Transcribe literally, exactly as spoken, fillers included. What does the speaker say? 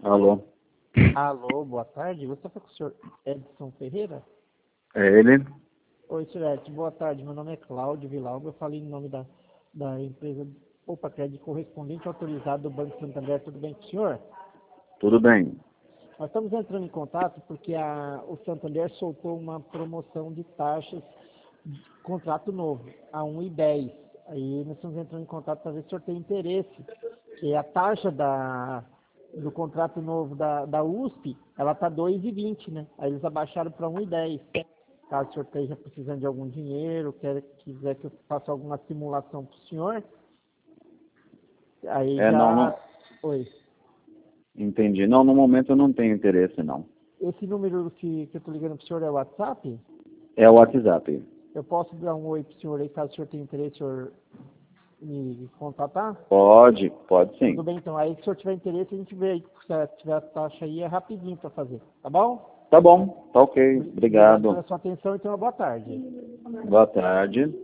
Alô? Alô, boa tarde. Você está com o senhor Edson Ferreira? É ele? Oi, senhor Edson, boa tarde. Meu nome é Cláudio Vilalba. Eu falei em nome da, da empresa Opa Crédito correspondente autorizado do Banco Santander. Tudo bem com o senhor? Tudo bem. Nós estamos entrando em contato porque a, o Santander soltou uma promoção de taxas de contrato novo, a um e dez. Aí nós estamos entrando em contato para ver se o senhor tem interesse. Que a taxa da, do contrato novo da, da U S P, ela está dois e vinte, né? Aí eles abaixaram para um e dez. Caso o senhor esteja precisando de algum dinheiro, quer, quiser que eu faça alguma simulação para o senhor, aí É, não, já... não. Oi. Entendi. Não, no momento eu não tenho interesse, não. Esse número que, que eu estou ligando para o senhor é o WhatsApp? É o WhatsApp. Eu posso dar um oi para o senhor aí, caso o senhor tenha interesse, o senhor me contatar? Pode, pode sim. Tudo bem, então. Aí, se o senhor tiver interesse, a gente vê aí. Se tiver a taxa aí, é rapidinho para fazer. Tá bom? Tá bom, tá ok. Obrigado pela Obrigado. sua atenção e tenha uma boa tarde. Boa tarde.